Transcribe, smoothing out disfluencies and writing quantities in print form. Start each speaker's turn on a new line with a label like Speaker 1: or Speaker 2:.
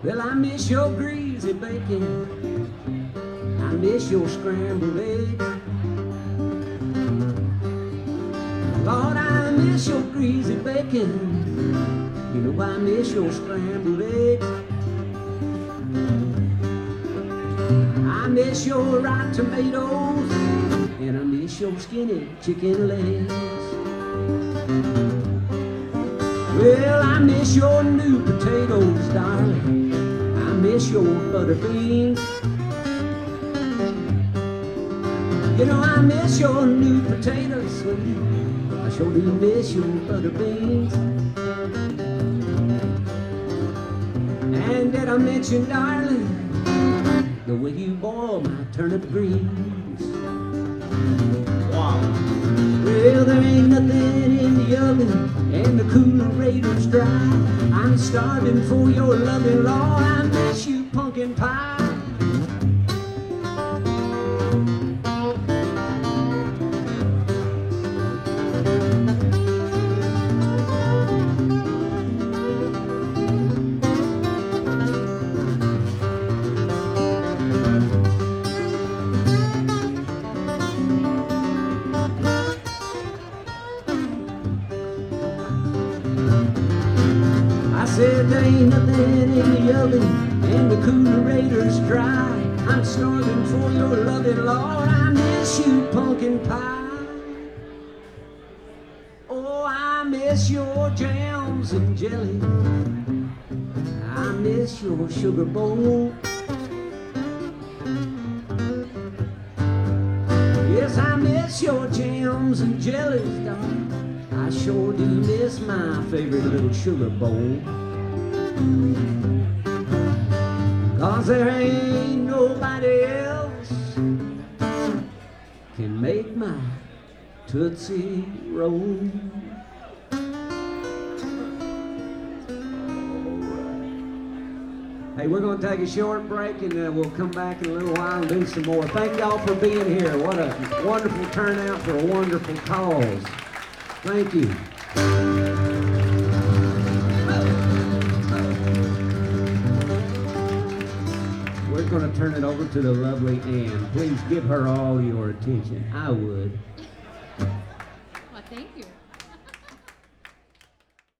Speaker 1: Well, I miss your greasy bacon, I miss your scrambled eggs. Lord, I miss your greasy bacon, you know I miss your scrambled eggs. I miss your ripe tomatoes, and I miss your skinny chicken legs. Well, I miss your new potatoes, darling, I miss your butter beans. You know I miss your new potatoes, sweetie, I sure do miss your butter beans. And did I mention, darling, the way you boil my turnip greens? Wow. Well, there ain't nothing in the oven, and the coolerator's dry. I'm starving for your loving, Lord, I miss you pumpkin pie. I said there ain't nothing in the oven, and the coolerator's dry. I'm starving for your loving, Lord, I miss you pumpkin pie. Oh, I miss your jams and jelly, I miss your sugar bowl. Yes, I miss your jams and jellies, darling, I sure do miss my favorite little sugar bowl. 'Cause there ain't nobody else can make my Tootsie Roll. Hey, we're going to take a short break, and we'll come back in a little while and do some more. Thank y'all for being here. What a wonderful turnout for a wonderful cause. Thank you. We're going to turn it over to the lovely Ann. Please give her all your attention. I would.